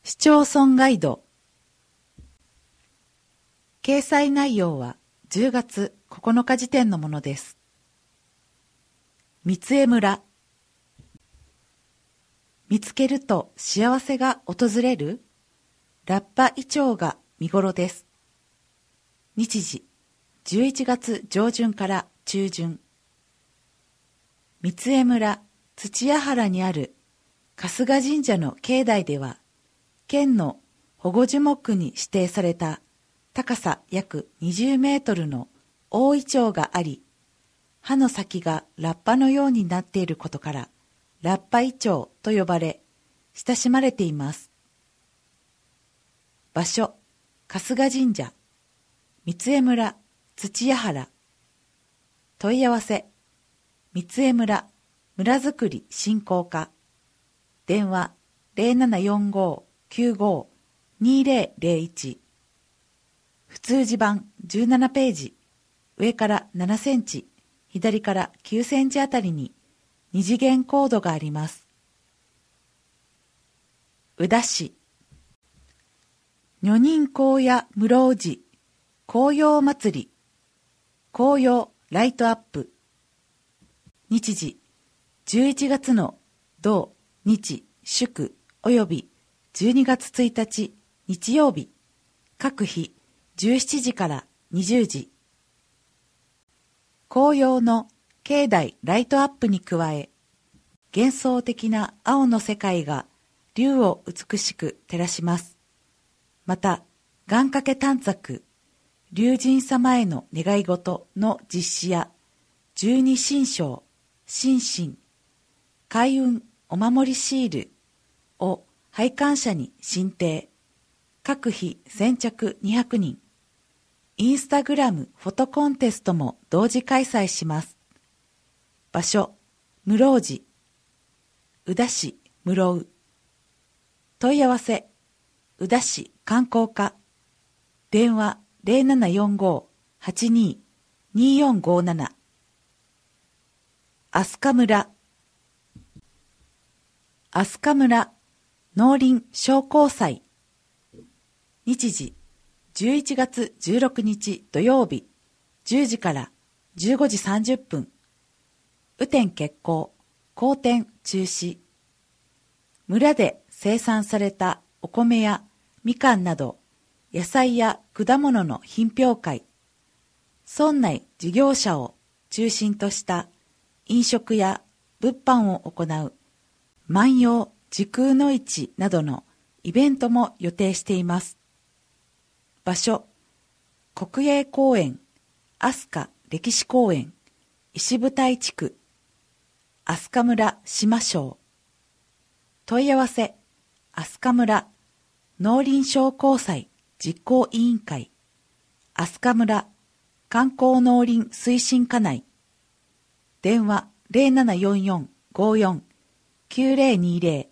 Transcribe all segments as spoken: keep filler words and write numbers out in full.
市町村ガイド。掲載内容はじゅうがつここのか時点のものです。三重村。見つけると幸せが訪れるラッパイチョウが見頃です。日時じゅういちがつ上旬から中旬。三重村土屋原にある春日神社の境内では、県の保護樹木に指定された高さ約にじゅうメートルの大イチョウがあり、葉の先がラッパのようになっていることから、ラッパイチョウと呼ばれ、親しまれています。場所、春日神社、三重村土屋原。問い合わせ、三重村村づくり振興課。電話 ゼロななよんご きゅうご にゼロゼロいち。普通地版じゅうななページ、上からななセンチ、左からきゅうセンチあたりに二次元コードがあります。宇陀市。女人高野室生寺紅葉祭り紅葉ライトアップ。日時じゅういちがつの土日祝およびじゅうにがつついたち日曜日、各日じゅうしちじからにじゅうじ。紅葉の境内ライトアップに加え、幻想的な青の世界が竜を美しく照らします。また、願掛け短冊、龍神様への願い事の実施や、十二神将、心身、開運お守りシールを拝観者に進呈、各日先着にひゃくにん、インスタグラムフォトコンテストも同時開催します。場所、室生寺、宇陀市室生。問い合わせ、宇陀市観光課。電話 ゼロななよんご はちに によんごなな。飛鳥村。飛鳥村農林商工祭。日時じゅういちがつじゅうろくにち土曜日じゅうじからじゅうごじさんじゅっぷん。雨天決行、好天中止。村で生産されたお米やみかんなど野菜や果物の品評会、村内事業者を中心とした飲食や物販を行う万葉時空の市などのイベントも予定しています。場所、国営公園飛鳥歴史公園石舞台地区飛鳥村島庄。問い合わせ、飛鳥村農林商工祭実行委員会飛鳥村観光農林推進課内。電話 ゼロななよんよん ごよん きゅうゼロにゼロ。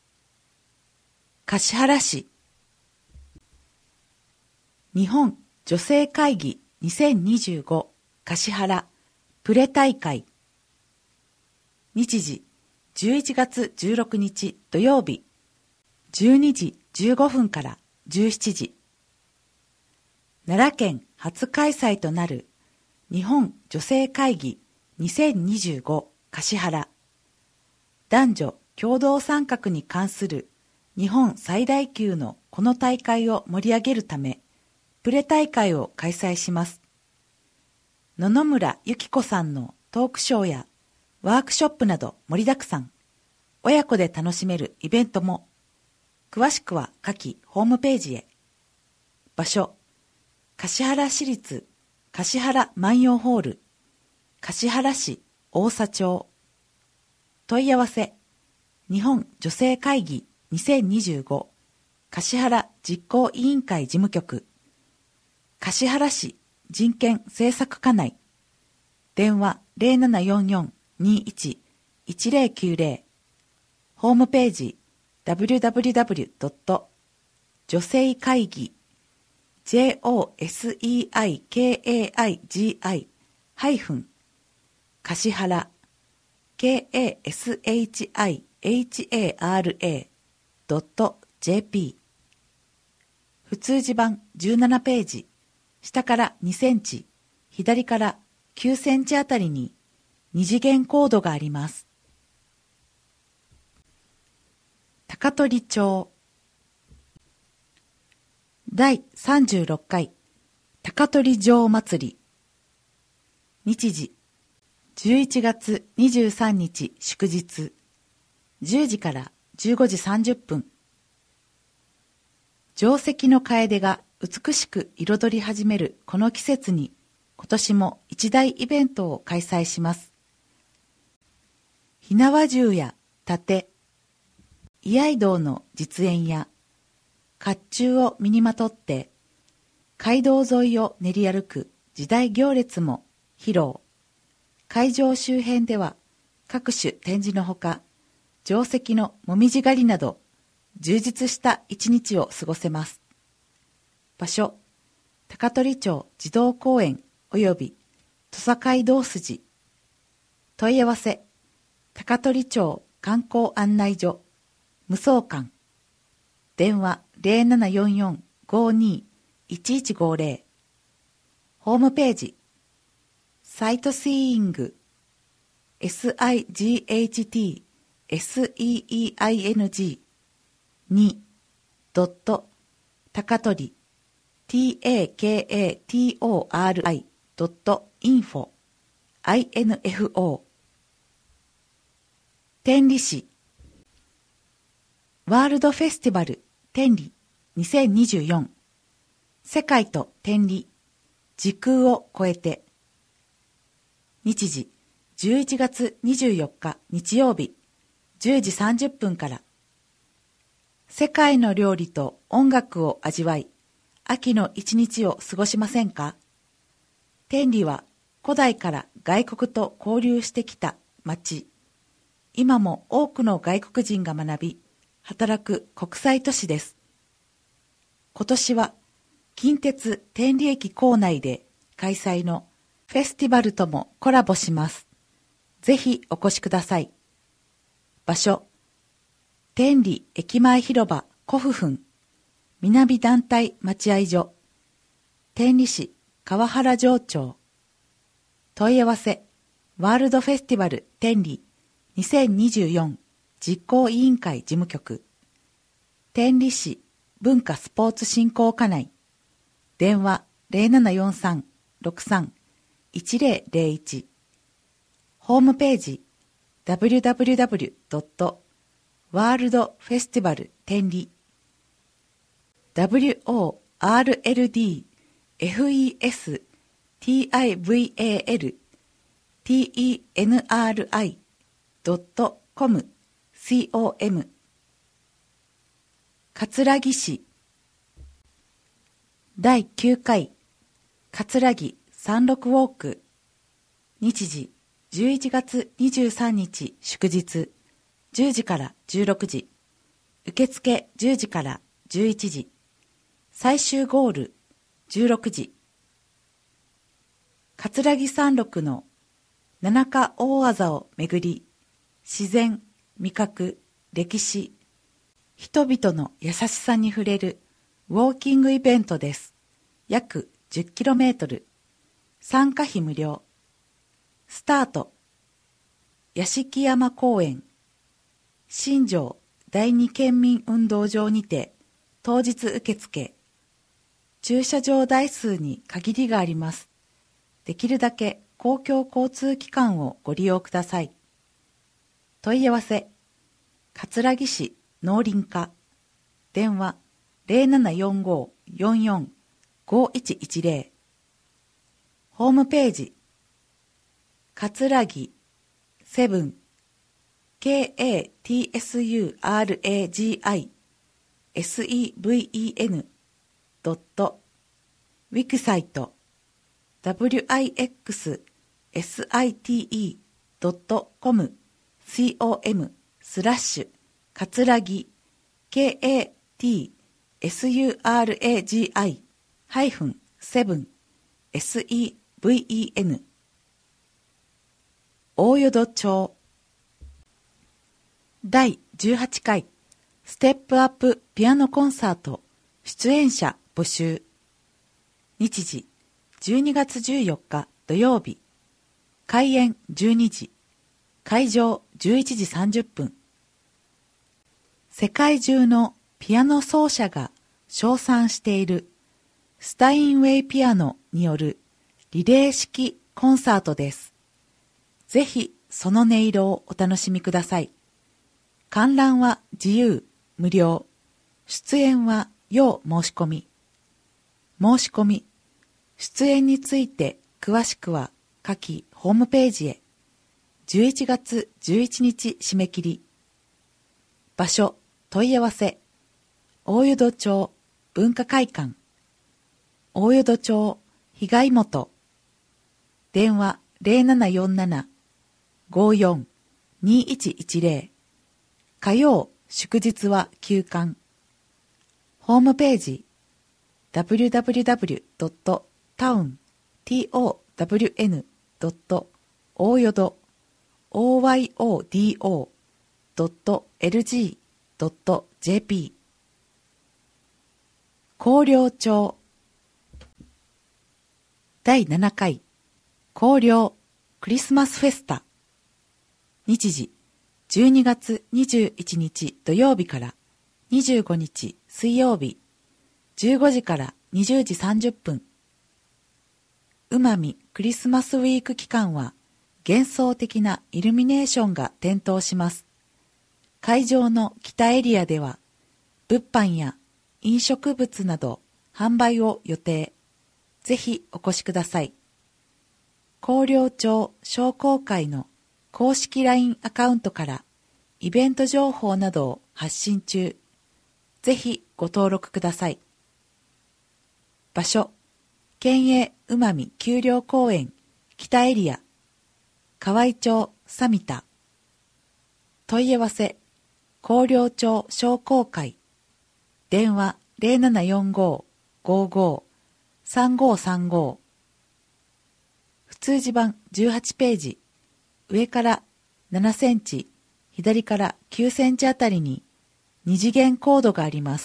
橿原市。日本女性会議にせんにじゅうご橿原プレ大会。日時じゅういちがつじゅうろくにち土曜日じゅうにじじゅうごふんからじゅうしちじ。奈良県初開催となる日本女性会議にせんにじゅうご橿原。男女共同参画に関する日本最大級のこの大会を盛り上げるため、プレ大会を開催します。野々村ゆき子さんのトークショーやワークショップなど盛りだくさん。親子で楽しめるイベントも。詳しくは下記ホームページへ。場所、橿原市立橿原万葉ホール橿原市大佐町。問い合わせ、日本女性会議にせんにじゅうご橿原実行委員会事務局橿原市人権政策課内。電話 ゼロななよんよん にいち いちゼロきゅうゼロ。ホームページ ダブリュダブリュダブリュドット 女性会議 ジョセイカイギハイフン橿原 ケーエーエスエイチアイエイチエーアールエー ドット ジェーピー普通字版じゅうななページ、下からにセンチ、左からきゅうセンチあたりに二次元コードがあります。高取町だいさんじゅうろっかい高取城祭り。日時じゅういちがつにじゅうさんにち祝日、じゅうじからじゅうごじさんじゅっぷん。定石の楓が美しく彩り始めるこの季節に、今年も一大イベントを開催します。火縄銃や盾、居合道の実演や、甲冑を身にまとって、街道沿いを練り歩く時代行列も披露。会場周辺では各種展示のほか、定石のもみじ狩りなど、充実した一日を過ごせます。場所、高取町児童公園及び土佐街道筋。問い合わせ、高取町観光案内所、無双館。電話 ゼロななよんよん ごーにー いちいちごーゼロ。ホームページ、サイトシーイング、シグハト にドット高取 タカトリ ドットインフォ インフォ天理市ワールドフェスティバル天理にせんにじゅうよん世界と天理時空を超えて日時じゅういちがつにじゅうよっか日曜日じゅうじさんじゅっぷんから世界の料理と音楽を味わい秋の一日を過ごしませんか。天理は古代から外国と交流してきた町。今も多くの外国人が学び、働く国際都市です。今年は近鉄天理駅構内で開催のフェスティバルともコラボします。ぜひお越しください。場所、天理駅前広場古府墳南団体待合所天理市川原町長問い合わせワールドフェスティバル天理にせんにじゅうよん実行委員会事務局天理市文化スポーツ振興課内電話 ゼロななよんさん ろくさん いちゼロゼロいち ホームページ ダブリュダブリュダブリュドットワールドフェスティバル天理 ダブリュオーアールエルディーエフイーエスティーアイブイエーエルティーイーエヌアールアイドットコム コム 葛城市だいきゅうかい葛城山麓ウォーク日時じゅういちがつにじゅうさんにち祝日じゅうじからじゅうろくじ受付じゅうじからじゅういちじ最終ゴールじゅうろくじ葛城山麓の七日大技をめぐり自然、味覚、歴史、人々の優しさに触れるウォーキングイベントです。約 じゅっキロメートル 参加費無料スタート屋敷山公園新庄第二県民運動場にて当日受付駐車場台数に限りがあります。できるだけ公共交通機関をご利用ください。問い合わせ葛城市農林課電話 ゼロななよんご よんよん ごいちいちゼロ ホームページ葛城セブン ケーエーティーエスユーアールエージーアイ セブン ドットウィキサイト ダブリュアイエックスサイトドットコム コム スラッシュ葛城 ケーエーティーエスユーアールエージーアイ ハイフン セブン セブン 大淀町だいじゅうはちかいステップアップピアノコンサート出演者募集。日時じゅうにがつじゅうよっか土曜日。開演じゅうにじ。会場じゅういちじさんじゅっぷん。世界中のピアノ奏者が称賛しているスタインウェイピアノによるリレー式コンサートです。ぜひその音色をお楽しみください。観覧は自由、無料。出演は要申し込み。申し込み、出演について詳しくは下記ホームページへ。じゅういちがつじゅういちにち締め切り。場所、問い合わせ。大淀町文化会館。大淀町被害元。電話 ゼロななよんなな ごーよん にいちいちゼロ。火曜、祝日は休館。ホームページ ダブリューダブリューダブリュードットタウン トウン ドット大淀 オーワイオーディーオー ドットエルジー ドット ジェーピー。広陵町だいななかい広陵クリスマスフェスタ。日時じゅうにがつにじゅういちにち土曜日からにじゅうごにち水曜日。じゅうごじからにじゅうじさんじゅっぷん。うまみクリスマスウィーク期間は幻想的なイルミネーションが点灯します。会場の北エリアでは物販や飲食物など販売を予定。ぜひお越しください。広陵町商工会の公式 ライン アカウントからイベント情報などを発信中。ぜひご登録ください。場所、県営うまみ丘陵公園北エリア、河合町サミタ。問い合わせ、広陵町商工会。電話 ゼロななよんご ごーごー さんごーさんご。普通字版じゅうはちページ。上からななセンチ、左からきゅうセンチあたりに二次元コードがあります。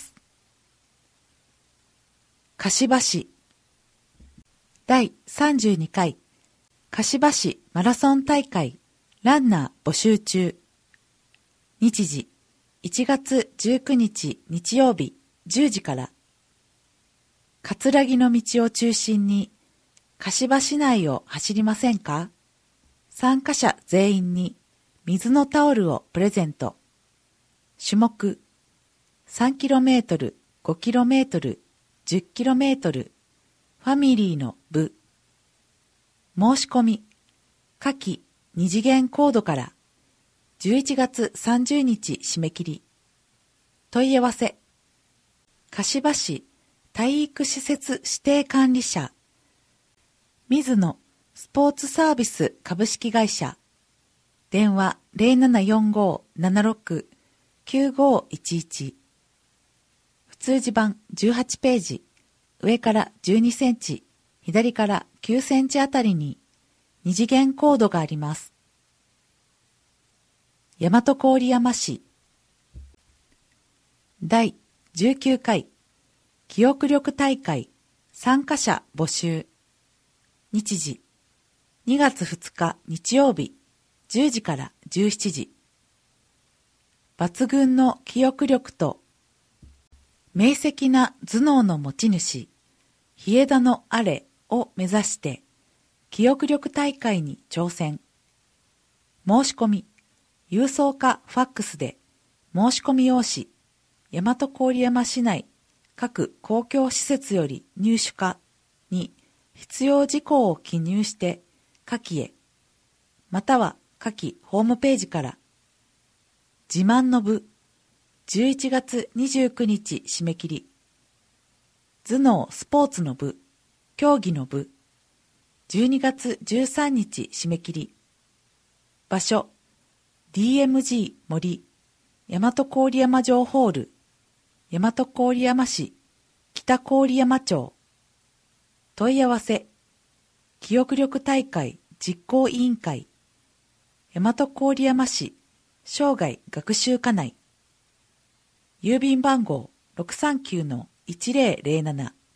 柏市だいさんじゅうにかい柏市マラソン大会ランナー募集中。日時いちがつじゅうくにち日曜日じゅうじから。葛城の道を中心に柏市内を走りませんか？参加者全員に水のタオルをプレゼント。種目さんキロメートル、ごキロメートル、じゅっキロメートル、ファミリーの部。申し込み、下記二次元コードからじゅういちがつさんじゅうにち締め切り。問い合わせ、柏市体育施設指定管理者、水野スポーツサービス株式会社。電話 ゼロななよんご ななろく きゅうごいちいち。普通字版じゅうはちページ。上からじゅうにセンチ、左からきゅうセンチあたりに二次元コードがあります。大和郡山市だいじゅうきゅうかい記憶力大会参加者募集。日時にがつふつか日曜日じゅうじからじゅうしちじ。抜群の記憶力と明晰な頭脳の持ち主、日枝のあれを目指して記憶力大会に挑戦。申し込み、郵送かファックスで申し込み用紙、大和郡山市内各公共施設より入手かに必要事項を記入して下記へ、または下記ホームページから。自慢の部、じゅういちがつにじゅうくにち締め切り。頭脳スポーツの部、競技の部、じゅうにがつじゅうさんにち締め切り。場所、ディーエムジー 森、大和郡山城ホール、大和郡山市、北郡山町。問い合わせ、記憶力大会実行委員会、大和郡山市生涯学習課内。郵便番号 ろくさんきゅうのいちぜろぜろなな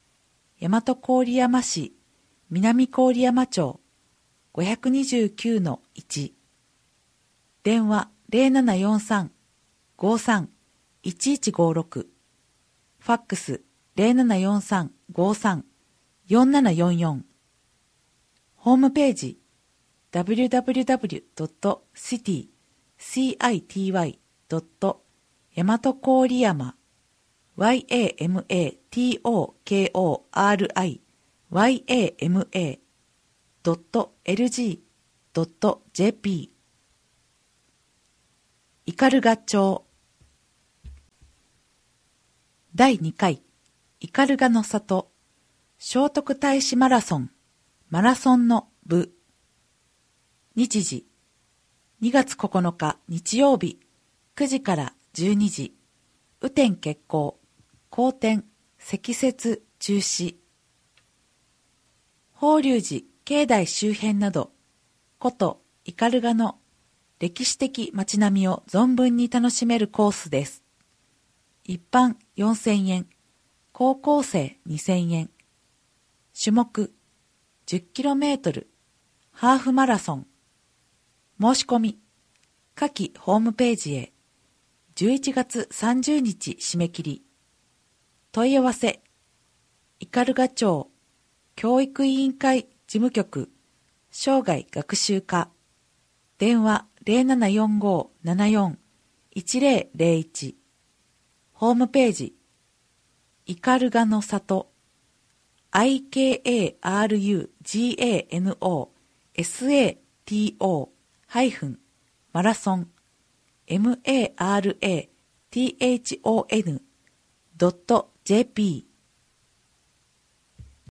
大和郡山市南郡山町 ごににきゅうのいち、電話 ゼロななよんさん ごさん いちいちごろく、ファックス ゼロななよんさん ごさん よんななよんよん、ホームページ ダブリュダブリュダブリュドットシティ シティ ドット 大和郡山 ヤマトコリ ヤマ ドット エルジー ドット ジェーピー 斑鳩町だいにかい斑鳩の里聖徳太子マラソンマラソンの部、日時にがつここのか日曜日くじからじゅうにじ、雨天決行、荒天、積雪中止。法隆寺境内周辺など古都斑鳩の歴史的街並みを存分に楽しめるコースです。一般よんせんえん、高校生にせんえん、種目 じゅっキロメートル ハーフマラソン。申し込み下記ホームページへ。じゅういちがつさんじゅうにち締め切り。問い合わせ斑鳩町教育委員会事務局生涯学習課、電話 ゼロななよんご ななよん いちゼロゼロいち、ホームページ斑鳩の里 アイケーエーアールユージーエーエヌオーエスエーティーオー ハイフンマラソン マラソン ドット ジェーピー